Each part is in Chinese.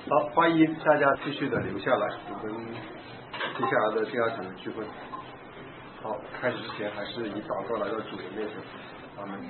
好，欢迎大家继续的留下来，我们接下来的第二场的聚会。好，开始之前还是以祷告来到主的面前。阿门。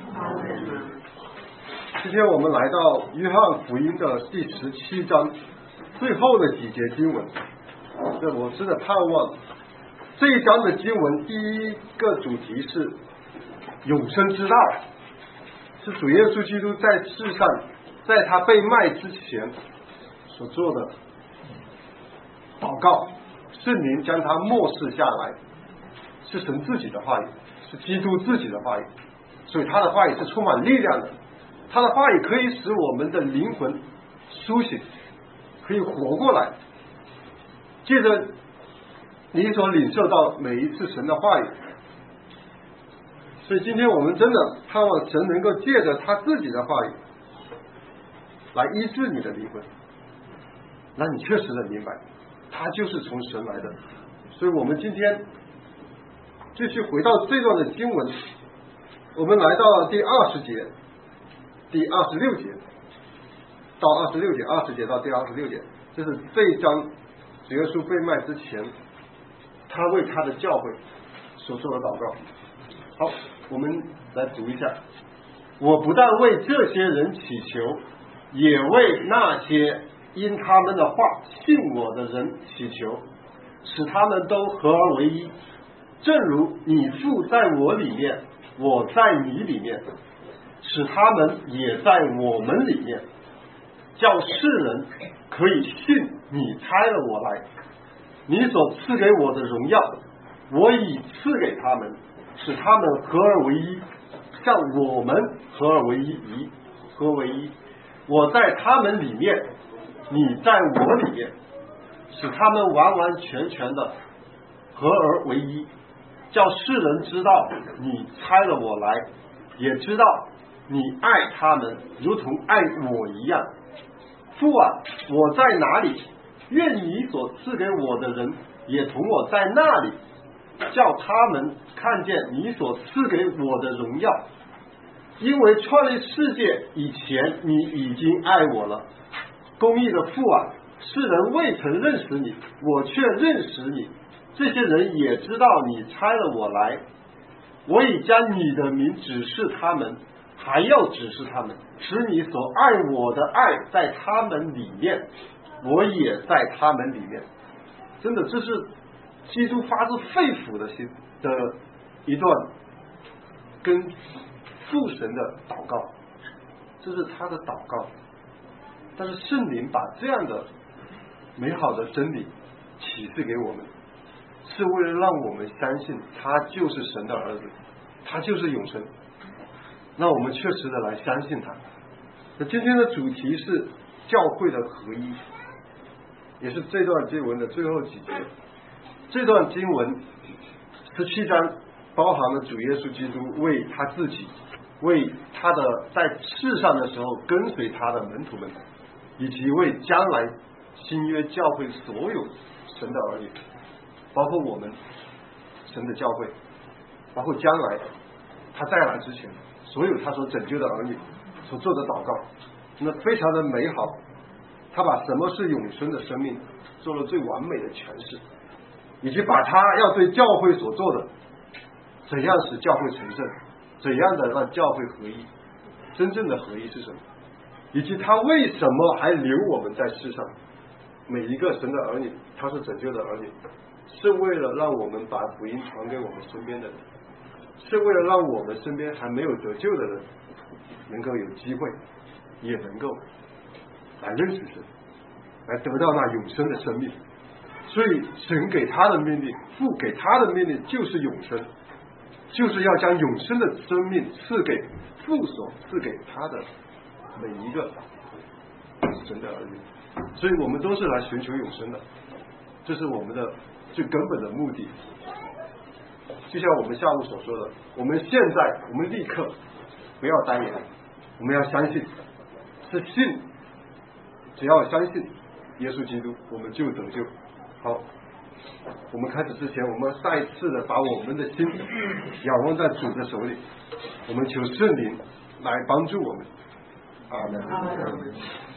今天我们来到约翰福音的第17章最后的几节经文。我真的盼望这一章的经文第一个主题是永生之道，是主耶稣基督在世上，在他被卖之前所做的祷告，圣灵将他默示下来，是神自己的话语，是基督自己的话语，所以他的话语是充满力量的，他的话语可以使我们的灵魂苏醒，可以活过来。借着你所领受到每一次神的话语，所以今天我们真的盼望神能够借着他自己的话语来医治你的灵魂，让你确实的明白他就是从神来的。所以我们今天继续回到这段的经文，我们来到了第20节第26节到26节，20节到第26节，这是这一章主耶稣被卖之前他为他的教会所做的祷告。好，我们来读一下。我不但为这些人祈求，也为那些因他们的话信我的人祈求，使他们都合而为一，正如你父在我里面，我在你里面，使他们也在我们里面，叫世人可以信你差了我来。你所赐给我的荣耀，我已赐给他们，使他们合而为一，像我们合而为一，合为一。我在他们里面，你在我里面，使他们完完全全的合而为一，叫世人知道你差了我来，也知道你爱他们如同爱我一样。父啊，我在哪里，愿你所赐给我的人也同我在那里，叫他们看见你所赐给我的荣耀。因为创立世界以前，你已经爱我了。公义的父啊，世人未曾认识你，我却认识你。这些人也知道你差了我来。我已将你的名指示他们，还要指示他们，使你所爱我的爱在他们里面，我也在他们里面。真的，这是基督发自肺腑的心的一段跟父神的祷告，这是他的祷告。但是圣灵把这样的美好的真理启示给我们，是为了让我们相信他就是神的儿子，他就是永生，让我们确实的来相信他。那今天的主题是教会的合一，也是这段经文的最后几节。这段经文17章包含了主耶稣基督为他自己，为他的在世上的时候跟随他的门徒们，以及为将来新约教会所有神的儿女，包括我们神的教会，包括将来他再来之前所有他所拯救的儿女所做的祷告，那非常的美好。他把什么是永生的生命做了最完美的诠释，以及把他要对教会所做的，怎样使教会成圣，怎样的让教会合一，真正的合一是什么，以及他为什么还留我们在世上，每一个神的儿女，他是拯救的儿女，是为了让我们把福音传给我们身边的人，是为了让我们身边还没有得救的人能够有机会，也能够来认识神，来得到那永生的生命。所以神给他的命令，父给他的命令就是永生，就是要将永生的生命赐给父所赐给他的每一个神的儿女。所以我们都是来寻求永生的，这是我们的最根本的目的。就像我们下午所说的，我们现在我们立刻不要单言，我们要相信，是信，只要相信耶稣基督，我们就得救。好，我们开始之前，我们再一次的把我们的心仰望在主的手里，我们求圣灵来帮助我们。阿门。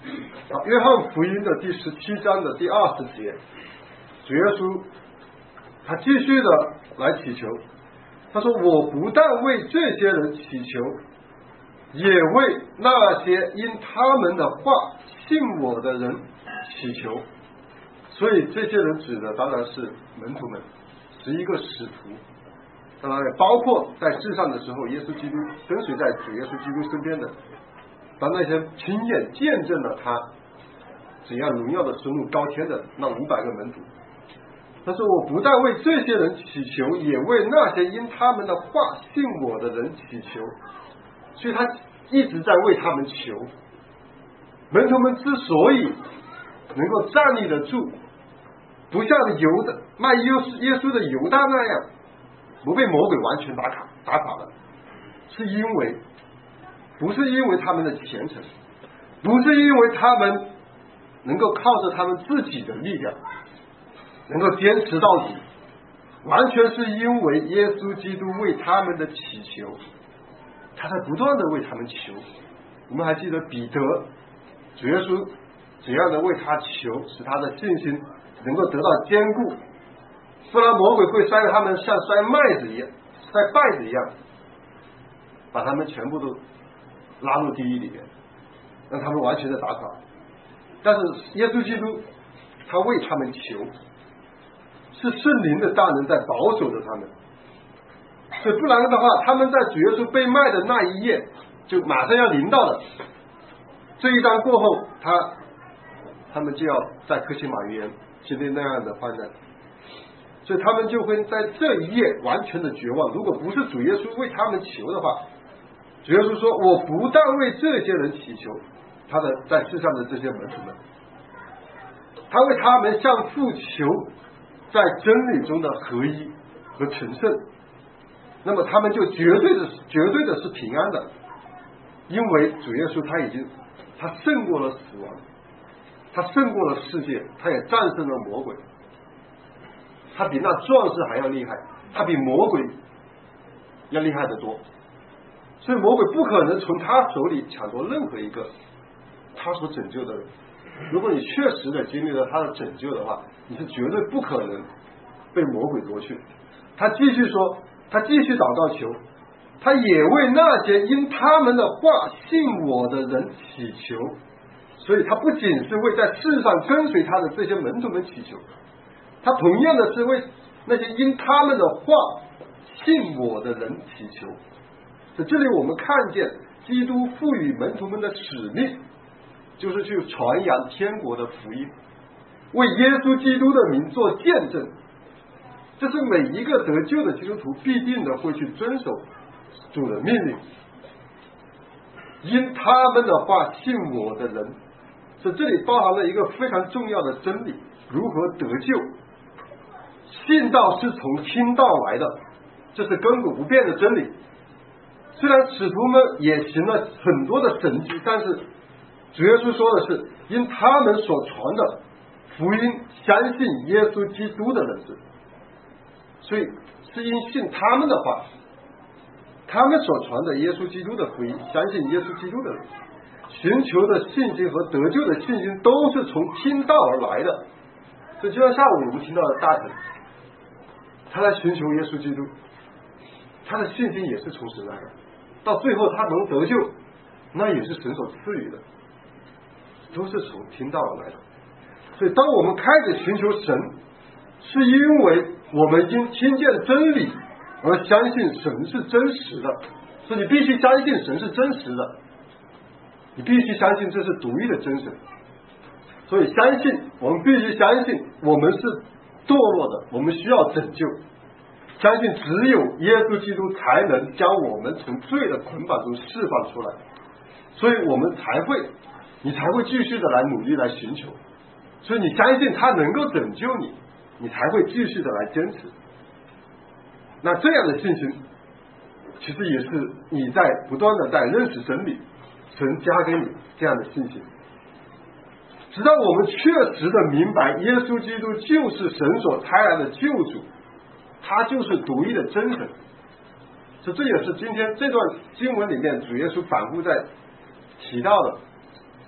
约翰福音的第17章的第20节，主耶稣他继续的来祈求，他说我不但为这些人祈求，也为那些因他们的话信我的人祈求。所以这些人指的当然是门徒们，11个使徒，当然也包括在世上的时候耶稣基督跟随在主耶稣基督身边的，当那些亲眼见证了他怎样荣耀的升入高天的那500个门徒。他说我不但为这些人祈求，也为那些因他们的话信我的人祈求。所以他一直在为他们求。门徒们之所以能够站立得住，不像卖耶稣的犹大那样不被魔鬼完全打垮了，是因为不是因为他们的虔诚，不是因为他们能够靠着他们自己的力量能够坚持到底，完全是因为耶稣基督为他们的祈求，他在不断的为他们求。我们还记得彼得，主耶稣怎样的为他求，使他的信心能够得到坚固，不然魔鬼会摔他们像摔麦子一样，摔稗子一样，把他们全部都拉入地狱里面，让他们完全的打垮。但是耶稣基督他为他们求，是圣灵的大能在保守着他们。所以不然的话，他们在主耶稣被卖的那一夜就马上要临到了，这一章过后他们就要在客西马园经历那样的患难，所以他们就会在这一夜完全的绝望。如果不是主耶稣为他们求的话，主耶稣说我不但为这些人祈求，他的在世上的这些门徒们，他为他们向父求在真理中的合一和成圣，那么他们就绝对的是平安的，因为主耶稣他胜过了死亡，他胜过了世界，他也战胜了魔鬼，他比那壮士还要厉害，他比魔鬼要厉害得多。所以魔鬼不可能从他手里抢夺任何一个他所拯救的人。如果你确实的经历了他的拯救的话，你是绝对不可能被魔鬼夺去。他继续说，他继续祷告求，他也为那些因他们的话信我的人祈求。所以他不仅是为在世上跟随他的这些门徒们祈求，他同样的是为那些因他们的话信我的人祈求。在这里我们看见基督赋予门徒们的使命，就是去传扬天国的福音，为耶稣基督的名做见证。这是每一个得救的基督徒必定的会去遵守主的命令。因他们的话信我的人，所以这里包含了一个非常重要的真理，如何得救。信道是从听道来的，这是亘古不变的真理。虽然使徒们也行了很多的神迹，但是主耶稣说的是因他们所传的福音相信耶稣基督的人士，所以是因信他们的话，他们所传的耶稣基督的福音相信耶稣基督的人，寻求的信心和得救的信心都是从听道而来的。所以就像下午我们听到的大臣，他在寻求耶稣基督，他的信心也是从神来的，到最后他能得救，那也是神所赐予的，都是从听道而来的。所以当我们开始寻求神，是因为我们因听见真理而相信神是真实的。所以你必须相信神是真实的，你必须相信这是独一的真神。所以我们必须相信我们是堕落的，我们需要拯救，相信只有耶稣基督才能将我们从罪的捆绑中释放出来，所以你才会继续的来努力来寻求。所以你相信他能够拯救你，你才会继续的来坚持。那这样的信心其实也是你在不断的在认识真理，神加给你这样的信心，直到我们确实的明白耶稣基督就是神所差来的救主，他就是独一的真神。所以这也是今天这段经文里面主耶稣反复在提到的，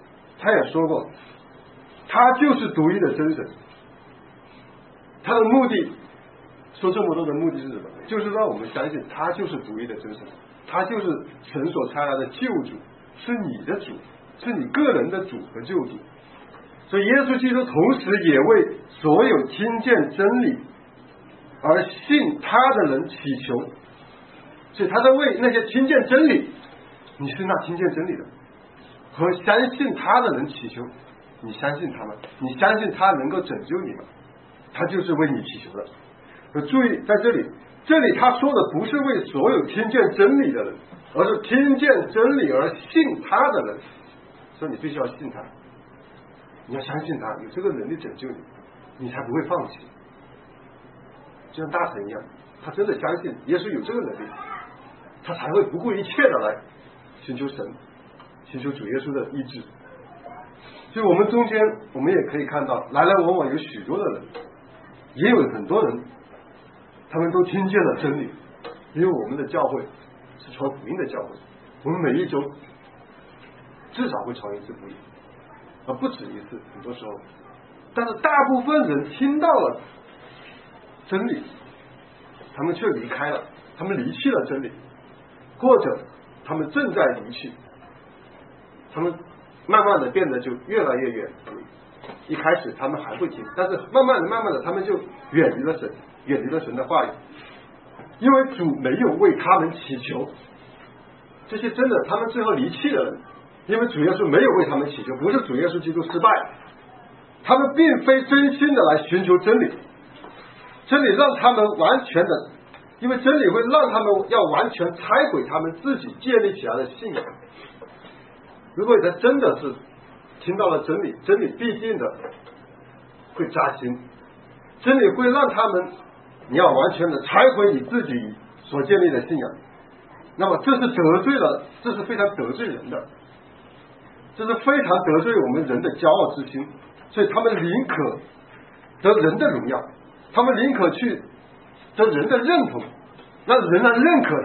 他也说过，他就是独一的真神。他的目的说这么多的目的是什么？就是让我们相信他就是独一的真神，他就是神所差来的救主，是你的主，是你个人的主和救主。所以耶稣基督同时也为所有听见真理而信他的人祈求。所以他在为那些听见真理，你是那听见真理的和相信他的人祈求。你相信他吗？你相信他能够拯救你吗？他就是为你祈求的。注意在这里他说的不是为所有听见真理的人，而是听见真理而信他的人。所以你必须要信他，你要相信他有这个能力拯救你，你才不会放弃。就像大臣一样，他真的相信耶稣有这个能力，他才会不顾一切的来寻求神，寻求主耶稣的医治。所以我们中间我们也可以看到，来来往往有许多的人，也有很多人他们都听见了真理。因为我们的教会是传福音的教会，我们每一周至少会传一次福音，而不止一次，很多时候。但是大部分人听到了真理，他们却离开了，他们离弃了真理，或者他们正在离弃，他们慢慢的变得就越来越远离。一开始他们还会听，但是慢慢的他们就远离了神，远离了神的话语。因为主没有为他们祈求，这些真的他们最后离弃了人，因为主耶稣没有为他们祈求，不是主耶稣基督失败，他们并非真心的来寻求真理。真理让他们完全的，因为真理会让他们要完全拆毁他们自己建立起来的信仰。如果他真的是听到了真理，真理必定的会扎心，真理会让他们你要完全的拆毁你自己所建立的信仰。那么这是得罪了，这是非常得罪人的，这是非常得罪我们人的骄傲之心。所以他们宁可得人的荣耀，他们宁可去得人的认同，让人来认可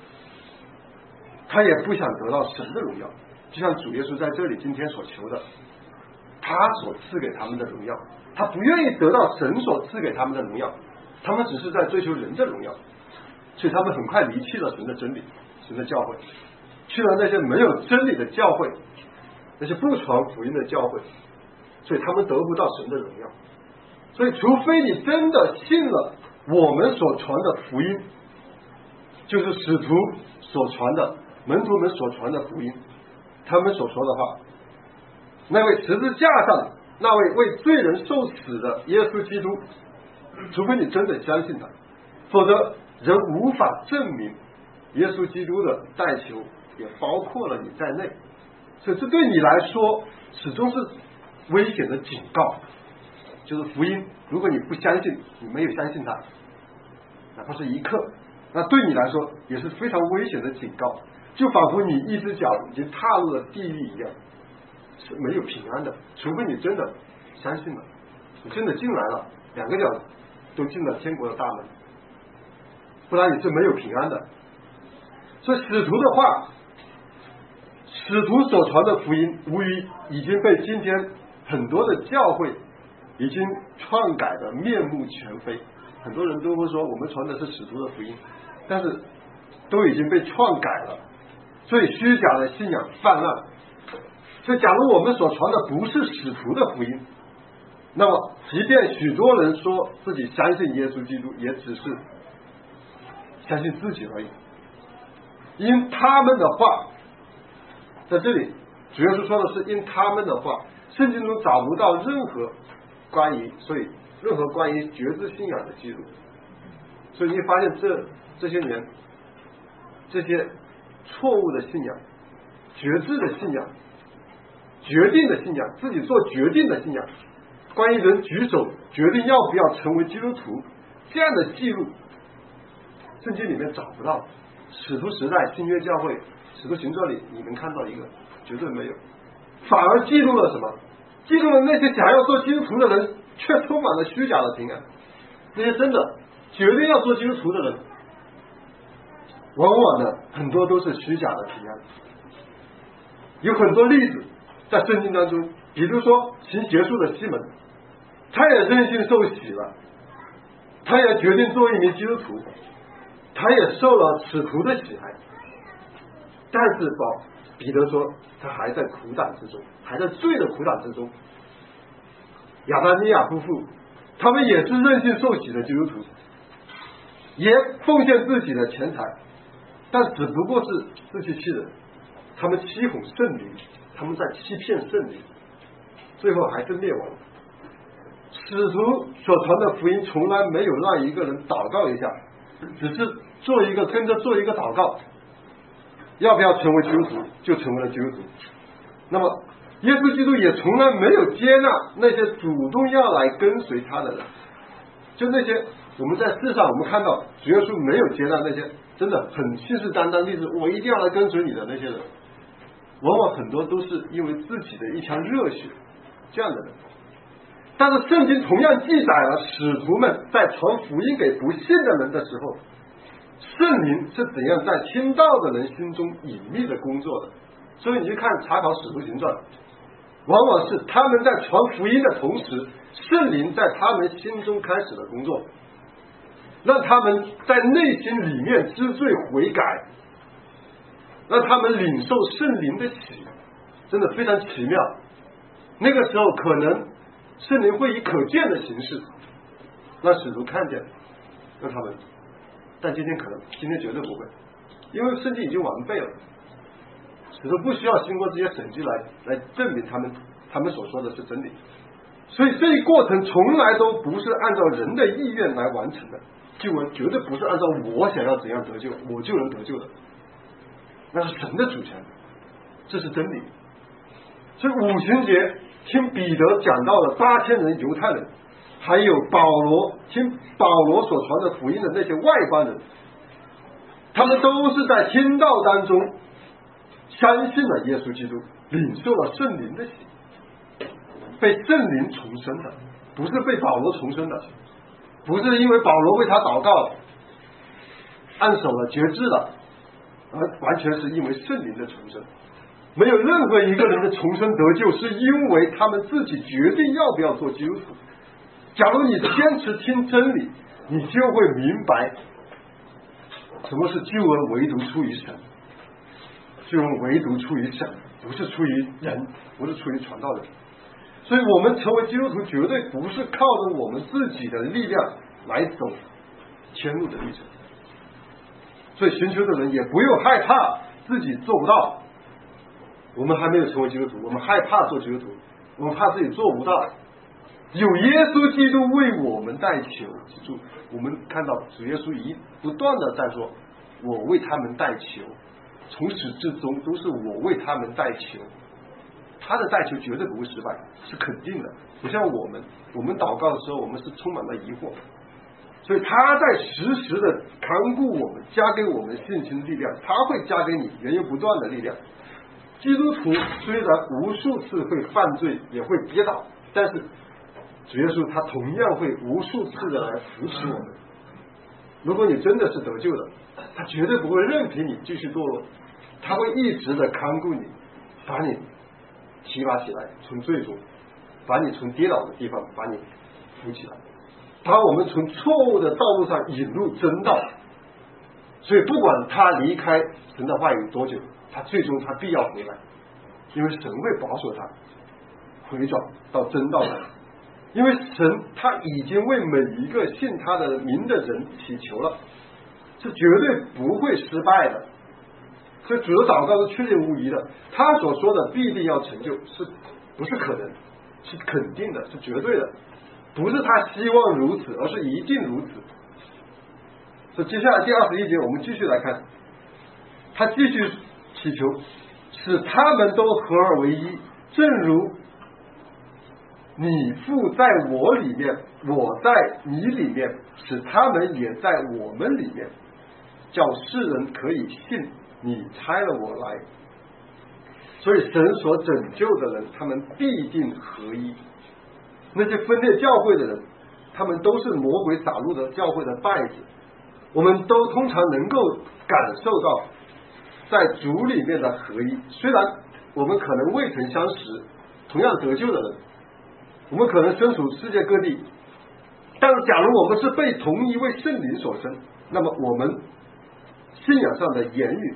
他也不想得到神的荣耀。就像主耶稣在这里今天所求的，他所赐给他们的荣耀，他不愿意得到神所赐给他们的荣耀，他们只是在追求人的荣耀。所以他们很快离弃了神的真理，神的教会，去了那些没有真理的教会，那些不传福音的教会，所以他们得不到神的荣耀。所以除非你真的信了我们所传的福音，就是使徒所传的，门徒们所传的福音，他们所说的话，那位十字架上那位为罪人受死的耶稣基督，除非你真的相信他，否则人无法证明耶稣基督的代求也包括了你在内。所以这对你来说始终是危险的警告，就是福音如果你不相信，你没有相信他，哪怕是一刻，那对你来说也是非常危险的警告，就仿佛你一只脚已经踏入了地狱一样，是没有平安的。除非你真的相信了，你真的进来了，两个脚都进了天国的大门，不然你是没有平安的。所以使徒的话，使徒所传的福音无疑已经被今天很多的教会已经篡改的面目全非。很多人都会说我们传的是使徒的福音，但是都已经被篡改了，所以虚假的信仰泛滥。所以假如我们所传的不是使徒的福音，那么即便许多人说自己相信耶稣基督，也只是相信自己而已。因他们的话，在这里主要是说的是因他们的话，圣经中找不到任何关于觉知信仰的记录。所以你发现这些年这些错误的信仰，觉知的信仰，决定的信仰，自己做决定的信仰，关于人举手决定要不要成为基督徒这样的记录，圣经里面找不到。使徒时代新约教会使徒行传里你能看到一个，绝对没有。反而记录了什么？记录了那些想要做基督徒的人却充满了虚假的平安。那些真的决定要做基督徒的人，往往呢很多都是虚假的平安。有很多例子， 在圣经当中，比如说行邪术的西门，他也任性受洗了，他也决定做一名基督徒，他也受了使徒的喜爱，但是彼得说他还在苦胆之中，还在罪的苦胆之中。亚拿尼亚夫妇他们也是任性受洗的基督徒，也奉献自己的钱财，但只不过是自欺欺人，他们欺哄圣灵，他们在欺骗圣灵，最后还是灭亡。使徒所传的福音从来没有让一个人祷告一下，只是跟着做一个祷告，要不要成为基督徒就成为了基督徒。那么耶稣基督也从来没有接纳那些主动要来跟随他的人，就那些我们在世上我们看到主耶稣没有接纳那些真的很信誓旦旦立志我一定要来跟随你的那些人，往往很多都是因为自己的一腔热血这样的人。但是圣经同样记载了使徒们在传福音给不信的人的时候，圣灵是怎样在听到的人心中隐秘的工作的。所以你去看查考使徒行传，往往是他们在传福音的同时，圣灵在他们心中开始了工作，让他们在内心里面知罪悔改，让他们领受圣灵的喜，真的非常奇妙。那个时候可能圣灵会以可见的形式让使徒看见，让他们，但今天绝对不会，因为圣经已经完备了，使徒不需要经过这些神迹来证明他们所说的是真理。所以这一过程从来都不是按照人的意愿来完成的，救恩绝对不是按照我想要怎样得救我就能得救的，那是神的主权，这是真理。所以五旬节听彼得讲到了8000人犹太人，还有听保罗所传的福音的那些外邦人，他们都是在听道当中相信了耶稣基督，领受了圣灵的喜，被圣灵重生的，不是被保罗重生的，不是因为保罗为他祷告按手了决志了，而完全是因为圣灵的重生。没有任何一个人的重生得救是因为他们自己决定要不要做基督徒。假如你坚持听真理，你就会明白什么是救恩唯独出于神，救恩唯独出于神，不是出于人，不是出于传道人。所以我们成为基督徒绝对不是靠着我们自己的力量来走天路的历程。所以寻求的人也不用害怕自己做不到，我们还没有成为基督徒，我们害怕做基督徒，我们怕自己做不到，有耶稣基督为我们代求。记住，我们看到主耶稣不断的在说我为他们代求，从始至终都是我为他们代求，他的代求绝对不会失败，是肯定的。不像我们祷告的时候我们是充满了疑惑，所以他在时时的看顾我们，加给我们信心力量，他会加给你源源不断的力量。基督徒虽然无数次会犯罪也会跌倒，但是主耶稣他同样会无数次的来扶持我们。如果你真的是得救的，他绝对不会任凭你继续堕落，他会一直的看顾你，把你提拔起来，从罪中把你从跌倒的地方把你扶起来，把我们从错误的道路上引入真道。所以不管他离开神的话语多久，他最终他必要回来，因为神会保守他回转到真道来，因为神他已经为每一个信他的名的人祈求了，是绝对不会失败的。所以主的祷告是确定无疑的，他所说的必定要成就，是不是可能，是肯定的，是绝对的，不是他希望如此，而是一定如此。所以接下来第21节我们继续来看，他继续祈求使他们都合而为一，正如你父在我里面，我在你里面，使他们也在我们里面，叫世人可以信你差了我来。所以神所拯救的人，他们必定合一。那些分裂教会的人，他们都是魔鬼撒入的教会的败子。我们都通常能够感受到在主里面的合一，虽然我们可能未曾相识，同样得救的人，我们可能身处世界各地，但是假如我们是被同一位圣灵所生，那么我们信仰上的言语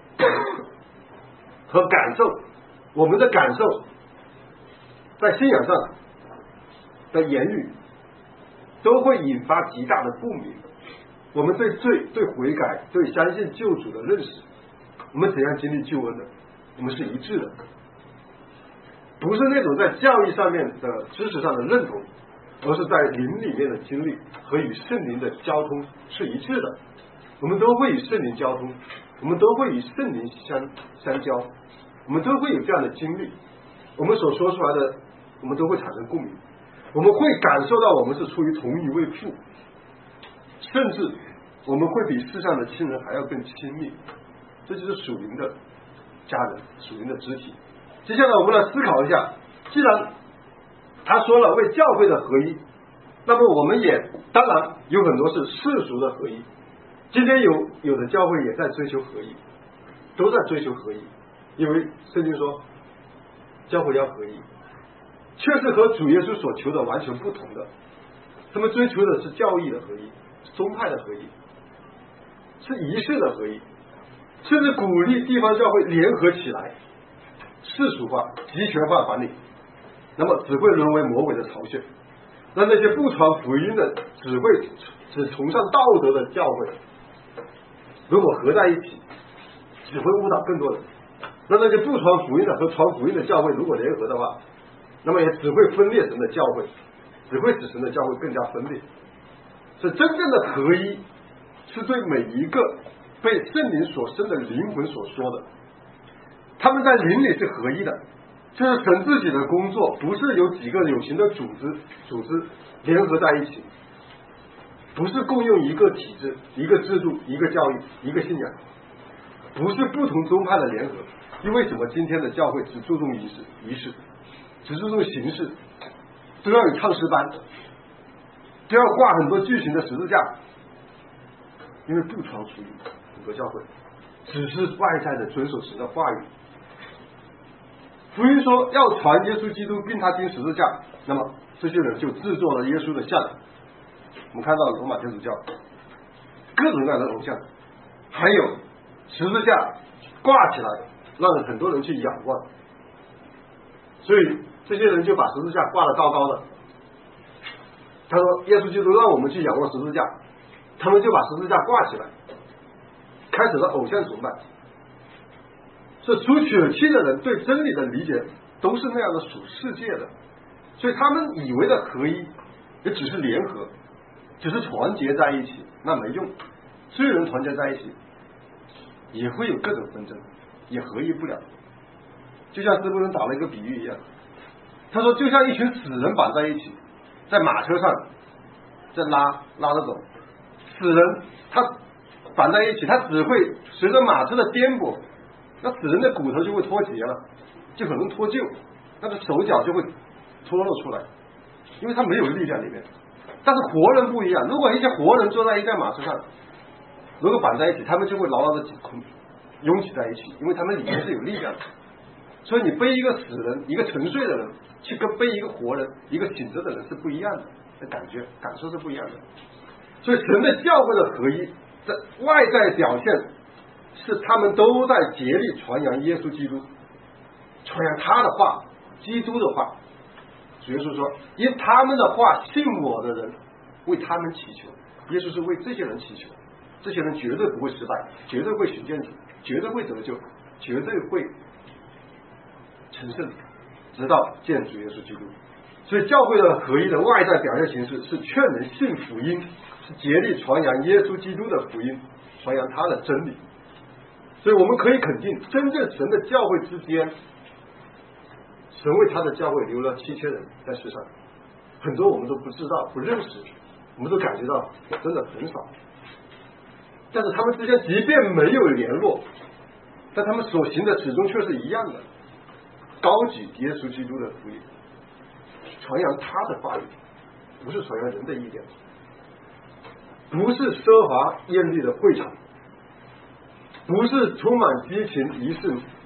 和感受，我们的感受在信仰上的言语都会引发极大的共鸣。我们对罪、对悔改、对相信救主的认识，我们怎样经历救恩的，我们是一致的，不是那种在教义上面的知识上的认同，而是在灵里面的经历和与圣灵的交通是一致的。我们都会与圣灵交通，我们都会与圣灵相交，我们都会有这样的经历，我们所说出来的我们都会产生共鸣，我们会感受到我们是出于同一位父，甚至我们会比世上的亲人还要更亲密。这就是属灵的家人，属灵的肢体。接下来我们来思考一下，既然他说了为教会的合一，那么我们也当然有很多是世俗的合一。今天有的教会也在追求合一，都在追求合一，因为圣经说教会要合一，却是和主耶稣所求的完全不同的。他们追求的是教义的合一，宗派的合一，是仪式的合一，甚至鼓励地方教会联合起来，世俗化、集权化管理，那么只会沦为魔鬼的巢穴。让那些不传福音的、只崇尚道德的教会，如果合在一起，只会误导更多人。让那些不传福音的和传福音的教会如果联合的话，那么也只会分裂神的教会，只会使神的教会更加分裂。所以真正的合一是对每一个被圣灵所生的灵魂所说的，他们在灵里是合一的，就是神自己的工作不是由几个有形的组织联合在一起，不是共用一个体制、一个制度、一个教育、一个信仰，不是不同宗派的联合。因为什么今天的教会只注重仪式，只注重形式，都要有唱诗班，都要挂很多巨型的十字架，因为不传福音，很多教会只是外在的遵守神的话语。福音说要传耶稣基督并他钉十字架，那么这些人就制作了耶稣的像。我们看到罗马天主教各种各样的偶像，还有十字架挂起来让很多人去仰望，所以这些人就把十字架挂得高高的。他说耶稣基督让我们去仰望十字架，他们就把十字架挂起来，开始了偶像崇拜。是属血气的人对真理的理解都是那样的属世界的，所以他们以为的合一也只是联合，只是团结在一起，那没用。虽然团结在一起也会有各种纷争，也合一不了。就像斯布伦打了一个比喻一样，他说就像一群死人绑在一起，在马车上在拉着走，死人他绑在一起，他只会随着马车的颠簸，那死人的骨头就会脱节了，就很容易脱臼，那个手脚就会脱落出来，因为他没有力量里面。但是活人不一样，如果一些活人坐在一辆马车上，如果绑在一起，他们就会牢牢的拥挤在一起，因为他们里面是有力量的。所以你背一个死人，一个沉睡的人，去跟背一个活人，一个醒着的人是不一样的，感受是不一样的。所以神的教会的合一，在外在表现是他们都在竭力传扬耶稣基督，传扬他的话，基督的话。主耶稣说因他们的话信我的人为他们祈求，耶稣是为这些人祈求，这些人绝对不会失败，绝对会寻见主，绝对会得救，绝对会成圣，直到见主耶稣基督。所以教会的合一的外在表现形式是劝人信福音，是竭力传扬耶稣基督的福音，传扬他的真理。所以我们可以肯定，真正神的教会之间，神为他的教会留了7000人在世上，很多我们都不知道不认识，我们都感觉到真的很少。但是他们之间即便没有联络，但他们所行的始终却是一样的，高举耶稣基督的福音，传扬他的话语，不是传扬人的意见，不是奢华艳丽的会场，不是充满激情仪式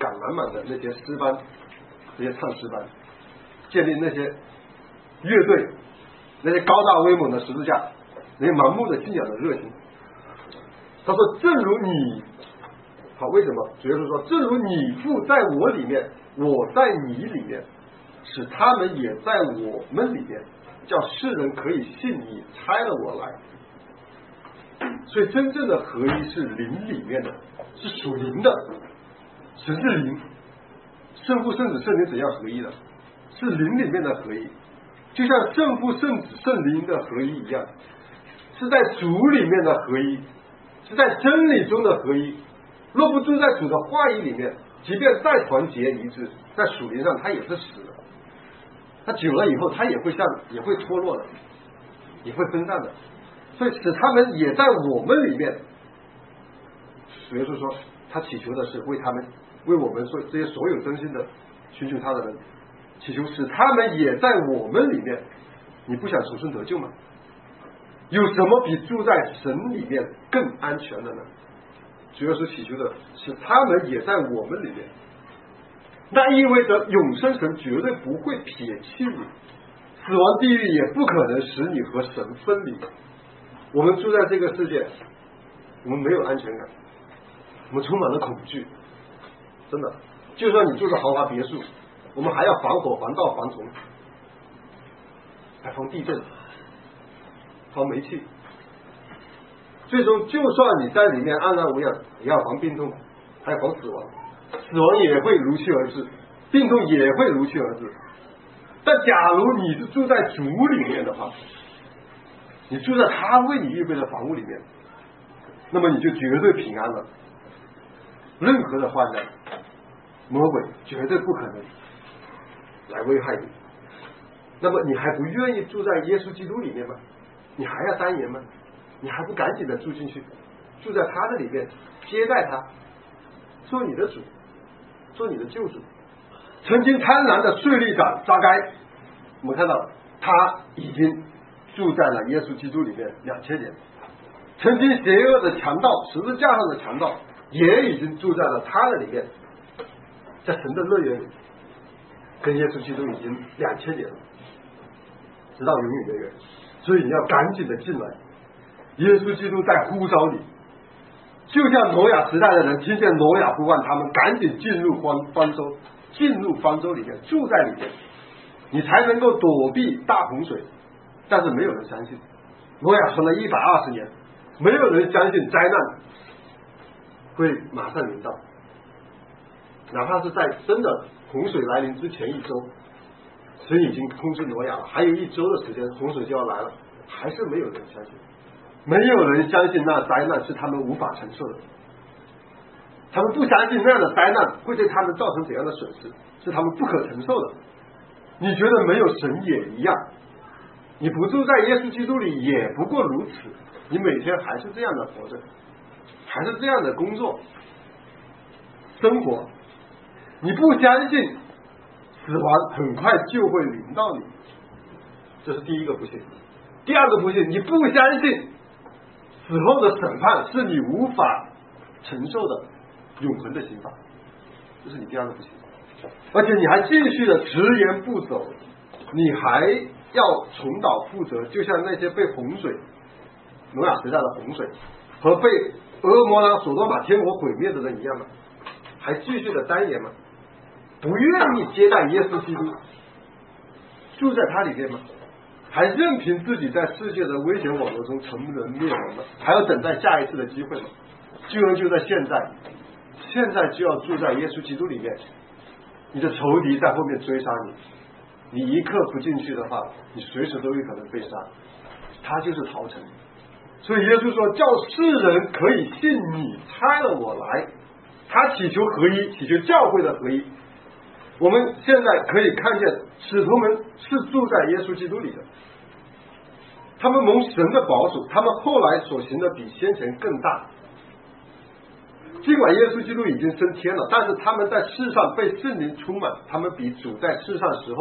赶满满的那些诗班，那些唱诗班，建立那些乐队，那些高大威猛的十字架，那些盲目的信仰的热情。他说正如你，好，为什么？主要是说正如你父在我里面，我在你里面，使他们也在我们里面，叫世人可以信你差了我来。所以真正的合一是灵里面的，是属灵的，神是灵，圣父圣子圣灵怎样合一的？是灵里面的合一，就像圣父圣子圣灵的合一一样，是在主里面的合一，是在真理中的合一。若不住在主的话语里面，即便再团结一致，在属灵上他也是死的，他久了以后他也会脱落的，也会分散的。所以使他们也在我们里面。主耶稣说他祈求的是为他们，为我们说这些所有真心的寻求他的人，祈求使他们也在我们里面。你不想重生得救吗？有什么比住在神里面更安全的呢？主要是祈求的是他们也在我们里面，那意味着永生神绝对不会撇弃你，死亡地狱也不可能使你和神分离。我们住在这个世界，我们没有安全感，我们充满了恐惧，真的。就算你住在豪华别墅，我们还要防火防盗防虫，还防地震，防煤气。最终就算你在里面安然无恙，也要防病痛，还要防死亡。死亡也会如期而至，病痛也会如期而至。但假如你是住在主里面的话，你住在他为你预备的房屋里面，那么你就绝对平安了。任何的患难，魔鬼绝对不可能来危害你。那么你还不愿意住在耶稣基督里面吗？你还要单言吗？你还不赶紧的住进去，住在他的里面，接待他，做你的主，做你的救主。曾经贪婪的税吏长撒该，我们看到他已经住在了耶稣基督里面2000年。曾经邪恶的强盗，十字架上的强盗，也已经住在了他的里面，在神的乐园里，跟耶稣基督已经2000年了，直到永永远远。所以你要赶紧的进来，耶稣基督在呼召你，就像挪亚时代的人听见挪亚呼唤他们，赶紧进入方舟，进入方舟里面，住在里面，你才能够躲避大洪水。但是没有人相信，挪亚存了120年，没有人相信灾难会马上临到，哪怕是在真的洪水来临之前1周，神已经通知挪亚了，还有1周的时间洪水就要来了，还是没有人相信。没有人相信那灾难是他们无法承受的，他们不相信那样的灾难会对他们造成怎样的损失，是他们不可承受的。你觉得没有神也一样，你不住在耶稣基督里也不过如此，你每天还是这样的活着，还是这样的工作生活，你不相信死亡很快就会临到你，这是第一个不信。第二个不信，你不相信死后的审判是你无法承受的永恒的刑罚，这是你第二个不信。而且你还继续的直言不走，你还要重蹈覆辙，就像那些被洪水，挪亚时代的洪水和被俄摩拉索多玛天国毁灭的人一样吗？还继续的单言吗？不愿意接待耶稣基督，住在他里面吗？还任凭自己在世界的危险网络中沉沦灭亡吗？还要等待下一次的机会吗？救恩就在现在，现在就要住在耶稣基督里面。你的仇敌在后面追杀你，你一刻不进去的话，你随时都有可能被杀，他就是逃城。所以耶稣说，叫世人可以信你差了我来。他祈求合一，祈求教会的合一。我们现在可以看见使徒们是住在耶稣基督里的，他们蒙神的保守，他们后来所行的比先前更大。尽管耶稣基督已经升天了，但是他们在世上被圣灵充满，他们比主在世的时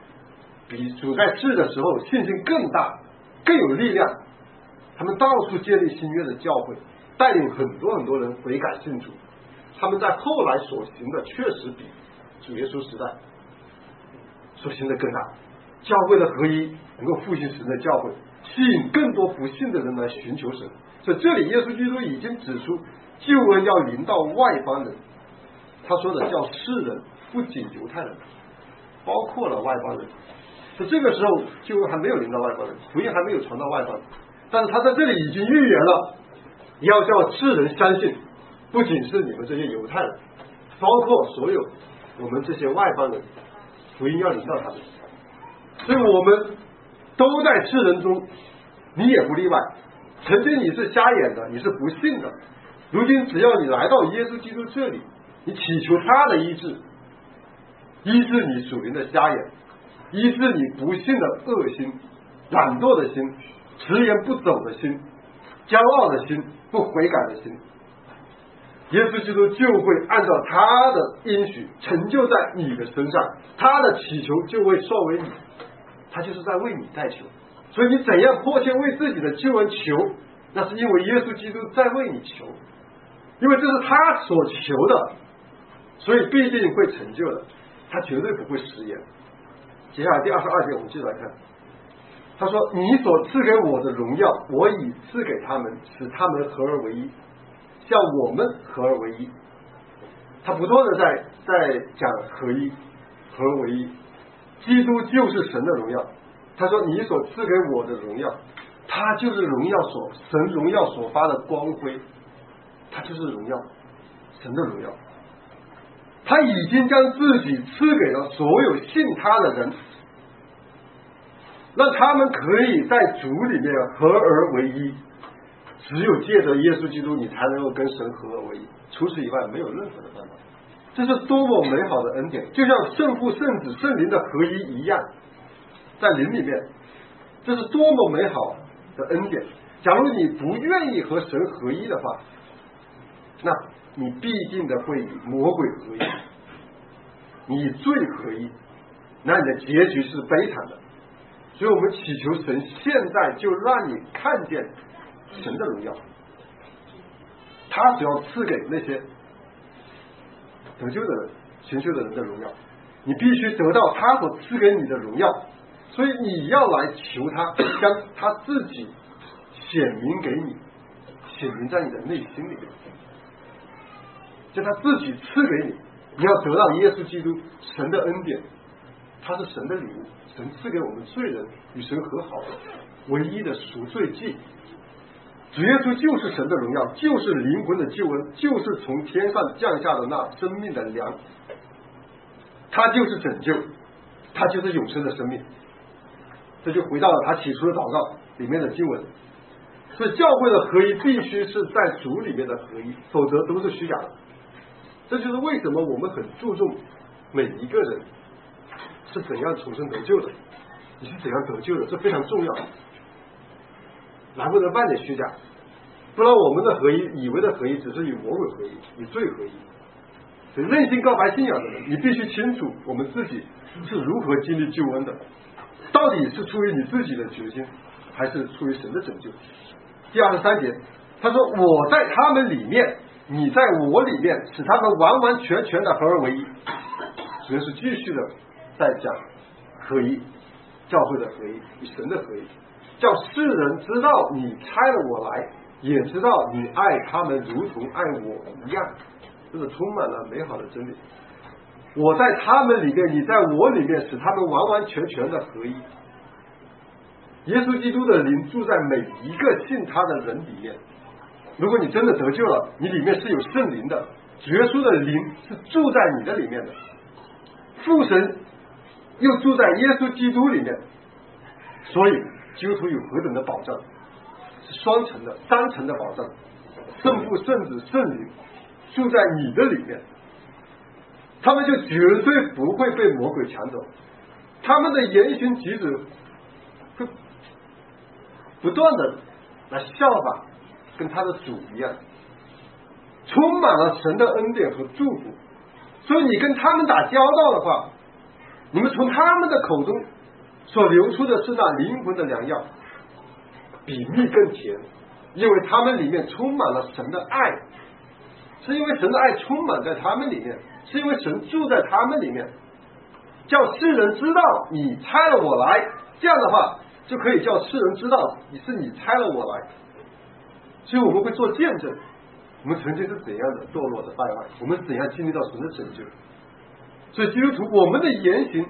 候信心更大，更有力量。他们到处建立新约的教会，带领很多人悔改信主， 他们在后来所行的确实比主耶稣时代所行的更大。教会的合一能够复兴神的教会，吸引更多不信的人来寻求神。所以这里耶稣基督已经指出，救恩要临到外邦人。他说的叫世人，不仅犹太人，包括了外邦人。所以这个时候救恩还没有临到外邦人，福音还没有传到外邦人，但是他在这里已经预言了，要叫世人相信，不仅是你们这些犹太人，包括所有我们这些外邦人，福音要临到他们。所以我们都在世人中，你也不例外。曾经你是瞎眼的，你是不信的，如今只要你来到耶稣基督这里，你祈求他的医治，医治你属灵的瞎眼，医治你不信的恶心、懒惰的心、迟延不走的心、骄傲的心、不悔改的心，耶稣基督就会按照他的应许成就在你的身上，他的祈求就会受为你，他就是在为你代求。所以你怎样迫切为自己的救恩求，那是因为耶稣基督在为你求，因为这是他所求的，所以必定会成就的，他绝对不会食言。接下来第22节我们继续来看，他说你所赐给我的荣耀，我已赐给他们，使他们合而为一，像我们合而为一。他不断的在讲合一，合而为一，基督就是神的荣耀。他说你所赐给我的荣耀，他就是荣耀神荣耀所发的光辉，他就是荣耀，神的荣耀。他已经将自己赐给了所有信他的人，让他们可以在主里面合而为一。只有借着耶稣基督，你才能够跟神合而为一，除此以外没有任何的办法。这是多么美好的恩典，就像圣父圣子圣灵的合一一样，在灵里面，这是多么美好的恩典。假如你不愿意和神合一的话，那你必定的会与魔鬼合一，你与罪合一，那你的结局是悲惨的。所以我们祈求神现在就让你看见神的荣耀，他只要赐给那些得救的人、寻求的人的荣耀，你必须得到他所赐给你的荣耀。所以你要来求他将他自己显明给你，显明在你的内心里面，将他自己赐给你。你要得到耶稣基督神的恩典，他是神的礼物，神赐给我们罪人与神和好的唯一的赎罪祭。主耶稣就是神的荣耀，就是灵魂的救恩，就是从天上降下的那生命的粮，他就是拯救，他就是永生的生命。这就回到了他起初的祷告里面的经文。所以教会的合一必须是在主里面的合一，否则都是虚假的。这就是为什么我们很注重每一个人是怎样重生得救的，你是怎样得救的，这非常重要，然不能半点虚假，不然我们的合一以为的合一只是与魔鬼合一，与罪合一。所以内心告白信仰的人，你必须清楚我们自己是如何经历救恩的，到底是出于你自己的决心，还是出于神的拯救。第23节他说我在他们里面，你在我里面，使他们完完全全的合而为一。主要是继续的在讲合一，教会的合一与神的合一，叫世人知道你差了我来，也知道你爱他们如同爱我一样。这是充满了美好的真理。我在他们里面，你在我里面，使他们完完全全的合一。耶稣基督的灵住在每一个信他的人里面。如果你真的得救了，你里面是有圣灵的，主耶稣的灵是住在你的里面的，父神又住在耶稣基督里面，所以基督徒有何等的保障，是双层的、三层的保障。圣父、圣子、圣灵住在你的里面，他们就绝对不会被魔鬼抢走，他们的言行举止会不断的来效法跟他的主一样，充满了神的恩典和祝福。所以你跟他们打交道的话，你们从他们的口中所流出的是那灵魂的良药，比蜜更甜，因为他们里面充满了神的爱， 是因为神的爱充满在他们里面，是因为神住在他们里面，叫世人知道你差了我来，这样的话就可以叫世人知道你差了我来。所以我们会做见证，我们曾经是怎样的堕落的败坏，我们怎样经历到神的拯救。所以基督徒，我们的言行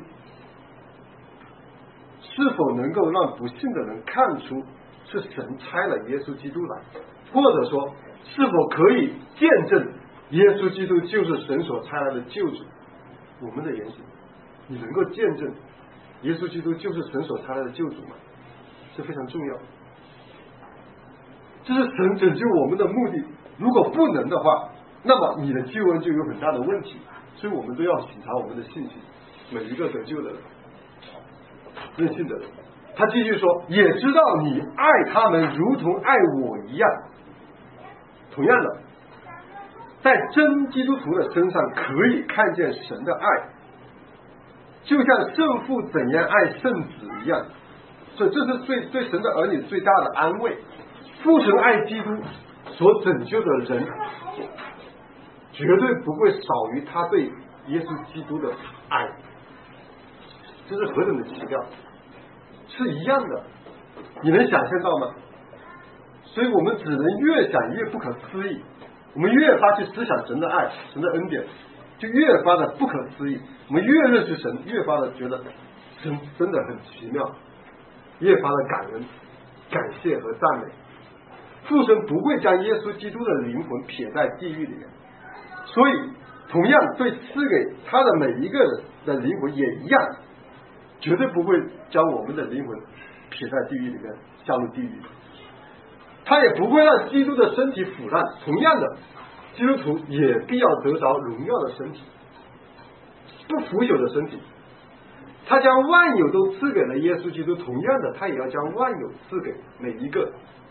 是否能够让不信的人看出是神差了耶稣基督来，或者说是否可以见证耶稣基督就是神所差来的救主？我们的言行，你能够见证耶稣基督就是神所差来的救主吗？这非常重要，这是神拯救我们的目的。如果不能的话，那么你的救恩就有很大的问题。所以我们都要检查我们的信心，每一个得救的人，任性的人。他继续说，也知道你爱他们如同爱我一样。同样的，在真基督徒的身上可以看见神的爱，就像圣父怎样爱圣子一样。所以这是对神的儿女最大的安慰。父神爱基督所拯救的人，绝对不会少于他对耶稣基督的爱。这是何等的奇妙，是一样的，你能想象到吗？所以我们只能越想越不可思议，我们越发去思想神的爱，神的恩典，就越发的不可思议。我们越认识神，越发的觉得神真的很奇妙，越发的感恩、感谢和赞美。父神不会将耶稣基督的灵魂撇在地狱里面，所以同样对赐给他的每一个人的灵魂也一样，绝对不会将我们的灵魂撇在地狱里面下入地狱。他也不会让基督的身体腐烂。同样的，基督徒也必要得着荣耀的身体，不腐朽的身体。他将万有都赐给了耶稣基督，同样的，他也要将万有赐给每一个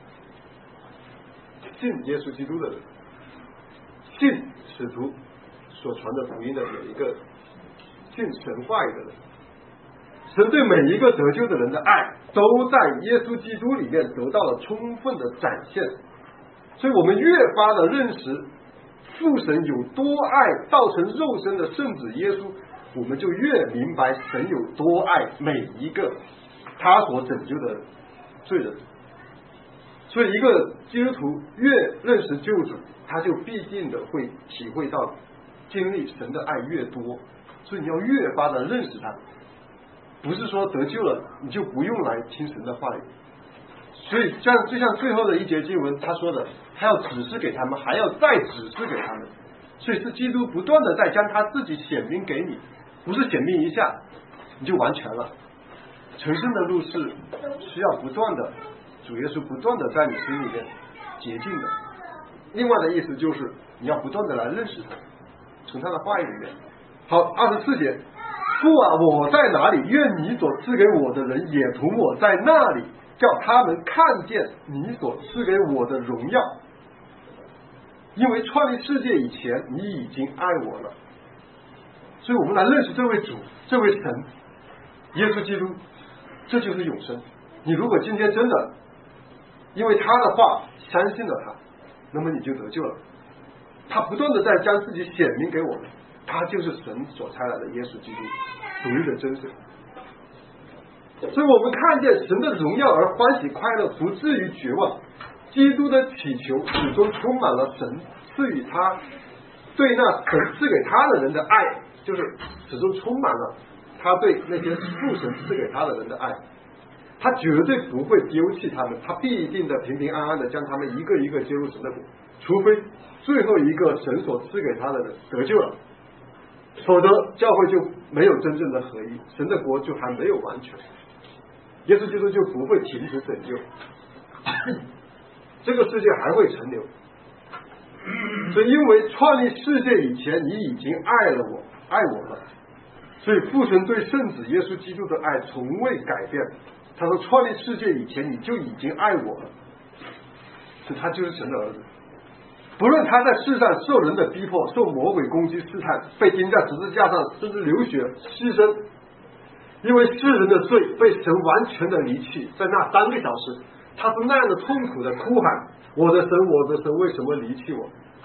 信耶稣基督的人，信使徒所传的福音的每一个信神话语的人。神对每一个得救的人的爱都在耶稣基督里面得到了充分的展现。所以我们越发的认识父神有多爱道成肉身的圣子耶稣，我们就越明白神有多爱每一个他所拯救的罪人。所以一个基督徒越认识救主，他就必定的会体会到经历神的爱越多。所以你要越发的认识他，不是说得救了你就不用来听神的话语。所以就像最后的一节经文他说的，他要指示给他们，还要再指示给他们。所以是基督不断的在将他自己显明给你，不是显明一下你就完全了。成圣的路是需要不断的，主耶稣不断的在你心里面洁净的。另外的意思就是你要不断的来认识他，从他的话语里面。好，24节，父啊，我在哪里？愿你所赐给我的人也同我在那里，叫他们看见你所赐给我的荣耀。因为创立世界以前，你已经爱我了。所以我们来认识这位主，这位神，耶稣基督，这就是永生。你如果今天真的因为他的话相信了他，那么你就得救了。他不断的在将自己显明给我们，他就是神所差来的耶稣基督，独一的真神。所以我们看见神的荣耀而欢喜快乐，不至于绝望。基督的祈求始终充满了神赐予他对那神赐给他的人的爱，就是始终充满了他对那些父神赐给他的人的爱。他绝对不会丢弃他们，他必定的平平安安的将他们一个一个接入神的国，除非最后一个神所赐给他的人得救了，否则教会就没有真正的合一，神的国就还没有完全，耶稣基督就不会停止拯救，这个世界还会存留。所以因为创立世界以前你已经爱我了，所以父神对圣子耶稣基督的爱从未改变。他说创立世界以前你就已经爱我了，所以他就是神的儿子。不论他在世上受人的逼迫，受魔鬼攻击试探，被钉在十字架上，甚至流血牺牲，因为世人的罪被神完全的离弃，在那3个小时他是那样的痛苦的哭喊，我的神，我的神，为什么离弃我？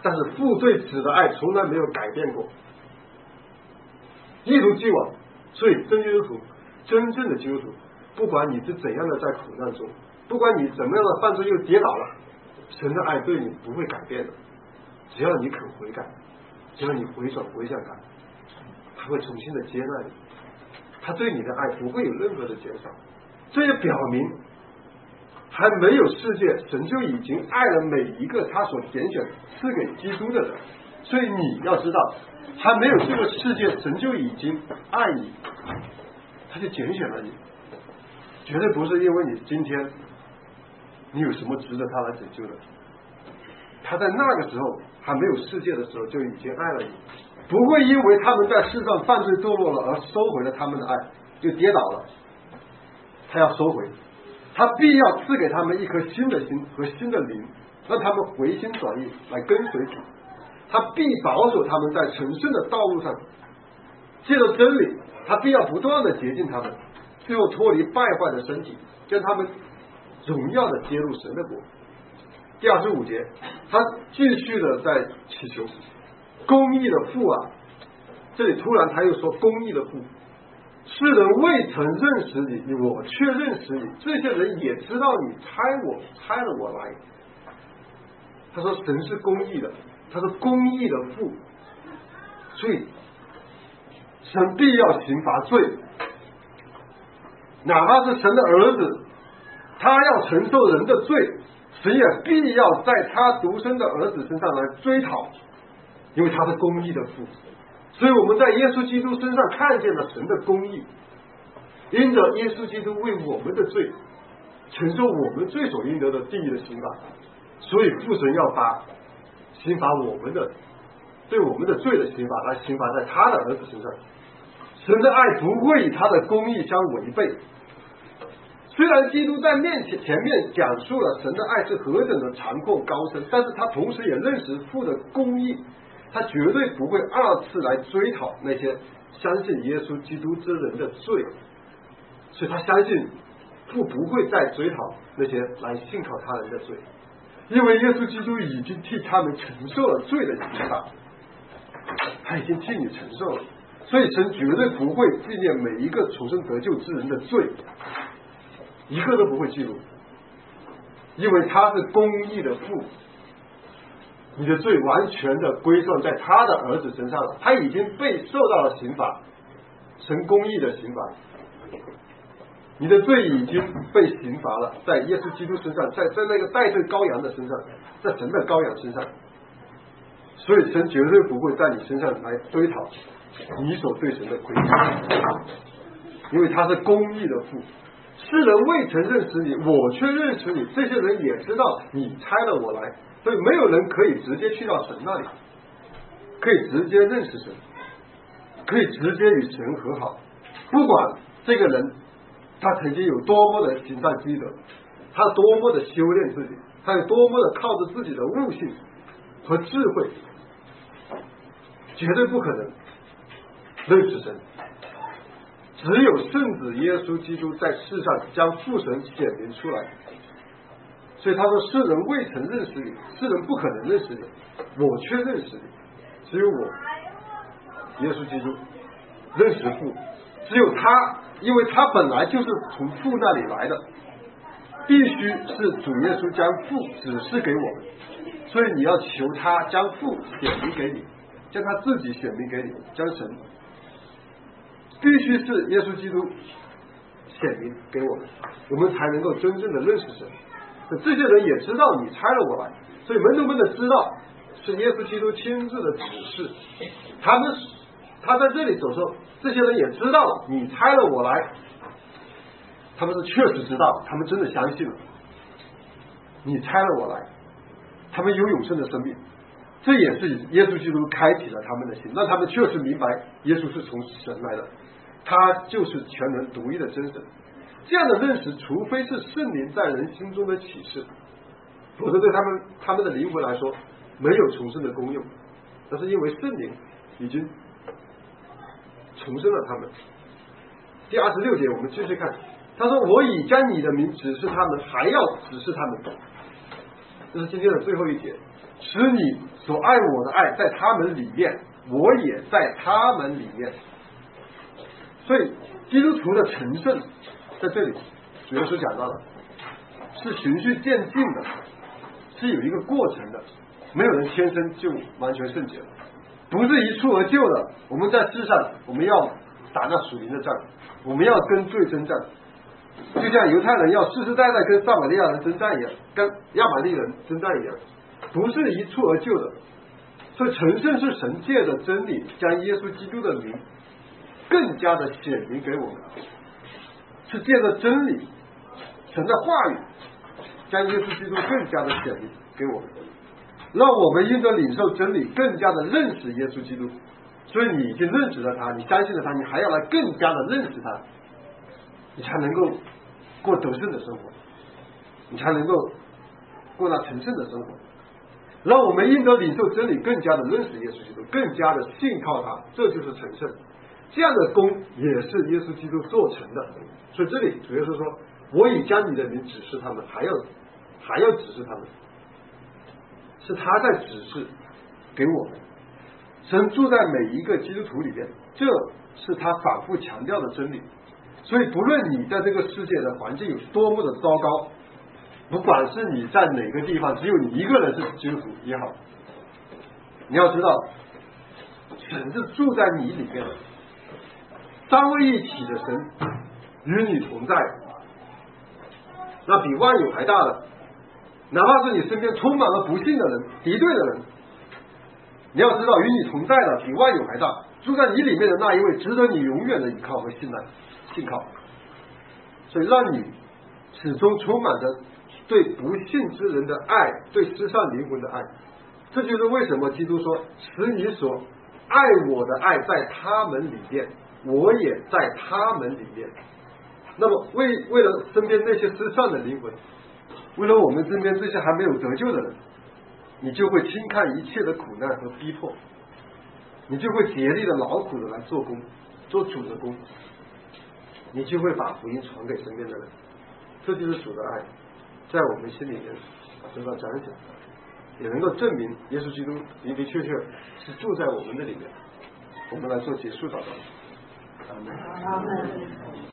但是父对子的爱从来没有改变过，一如既往。所以真基督徒，真正的基督徒，不管你是怎样的在苦难中，不管你怎么样的犯罪又跌倒了，神的爱对你不会改变的。只要你肯悔改，只要你回转归向他，他会重新的接纳你，他对你的爱不会有任何的减少。这也表明还没有世界，神就已经爱了每一个他所拣选赐给基督的人。所以你要知道，还没有这个世界，神就已经爱你，他就拣选了你，绝对不是因为你今天你有什么值得他来拯救的。他在那个时候还没有世界的时候就已经爱了你，不会因为他们在世上犯罪堕落了而收回了他们的爱，就跌倒了。他要收回，他必要赐给他们一颗新的心和新的灵，让他们回心转意来跟随主。他必保守他们在成圣的道路上，借着真理，他必要不断的洁净他们，最后脱离败坏的身体，将他们荣耀的接入神的国。第25节，他继续的在祈求公义的父啊，这里突然他又说公义的父，世人未曾认识你，我却认识你，这些人也知道你差了我来。他说神是公义的，他是公义的父，所以神必要刑罚罪，哪怕是神的儿子，他要承受人的罪，神也必要在他独生的儿子身上来追讨，因为他是公义的父。所以我们在耶稣基督身上看见了神的公义，因着耶稣基督为我们的罪承受我们罪所应得的地狱的刑罚，所以父神要把刑罚我们的对我们的罪的刑罚来刑罚在他的儿子身上。神的爱不会与他的公义相违背。虽然基督在前面讲述了神的爱是何等的长阔高深，但是他同时也认识父的公义，他绝对不会二次来追讨那些相信耶稣基督之人的罪，所以他相信父不会再追讨那些来信靠他人的罪，因为耶稣基督已经替他们承受了罪的刑罚，他已经替你承受了，所以神绝对不会纪念每一个重生得救之人的罪，一个都不会记录，因为他是公义的父，你的罪完全的归算在他的儿子身上了，他已经被受到了刑罚，神公义的刑罚，你的罪已经被刑罚了，在耶稣基督身上，在那个代罪羔羊的身上，在神的羔羊身上，所以神绝对不会在你身上来追讨你所对神的亏欠，因为他是公义的父。世人未曾认识你，我却认识你，这些人也知道你差了我来，所以没有人可以直接去到神那里，可以直接认识神，可以直接与神和好，不管这个人他曾经有多么的行善积德，他多么的修炼自己，他有多么的靠着自己的悟性和智慧，绝对不可能认识神。只有圣子耶稣基督在世上将父神显明出来，所以他说世人未曾认识你，世人不可能认识你，我却认识你，只有我耶稣基督认识父，只有他，因为他本来就是从父那里来的，必须是主耶稣将父指示给我们，所以你要求他将父显明给你，将他自己显明给你，将神必须是耶稣基督显明给我们，我们才能够真正的认识神。这些人也知道你差了我来，所以门徒们的知道是耶稣基督亲自的指示，他在这里所说，这些人也知道你差了我来，他们是确实知道，他们真的相信了你差了我来，他们有永生的生命，这也是耶稣基督开启了他们的心，让他们确实明白耶稣是从神来的，他就是全能独一的真神。这样的认识，除非是圣灵在人心中的启示，否则对他们的灵魂来说没有重生的功用。但是因为圣灵已经重生了他们。第26节我们继续看，他说我已将你的名指示他们，还要指示他们。这是今天的最后一节， 使你所爱我的爱在他们里面，我也在他们里面。所以基督徒的成圣在这里主耶稣讲到了，是循序渐进的，是有一个过程的，没有人天生就完全圣洁了，不是一蹴而就的。我们在世上我们要打那属灵的仗，我们要跟罪征战，就像犹太人要世世代代跟撒玛利亚人征战一样，跟亚玛力人征战一样，不是一蹴而就的。所以成圣是神借着真理将耶稣基督的名更加的显明给我们，是借着真理神的话语将耶稣基督更加的显明给我们，让我们因着领受真理更加的认识耶稣基督。所以你已经认识了他，你相信了他，你还要来更加的认识他，你才能够过得胜的生活，你才能够过那成圣的生活。让我们因着领受真理更加的认识耶稣基督，更加的信靠他，这就是成圣。这样的功也是耶稣基督做成的。所以这里主耶稣说，我已将你的名指示他们，还要指示他们，是他在指示给我们。神住在每一个基督徒里边，这是他反复强调的真理。所以不论你在这个世界的环境有多么的糟糕，不管是你在哪个地方只有你一个人是基督徒也好，你要知道神是住在你里面的，三位一体的神与你同在，那比万有还大的。哪怕是你身边充满了不幸的人、敌对的人，你要知道与你同在的比万有还大，住在你里面的那一位值得你永远的依靠和信靠。所以让你始终充满着对不信之人的爱，对失丧灵魂的爱。这就是为什么基督说，使你所爱我的爱在他们里面，我也在他们里面。那么为了身边那些失丧的灵魂，为了我们身边这些还没有得救的人，你就会轻看一切的苦难和逼迫，你就会竭力的劳苦的来做工，做主的工，你就会把福音传给身边的人。这就是主的爱在我们心里面得到彰显，也能够证明耶稣基督的的确确是住在我们的里面。我们来做结束祷告。阿们。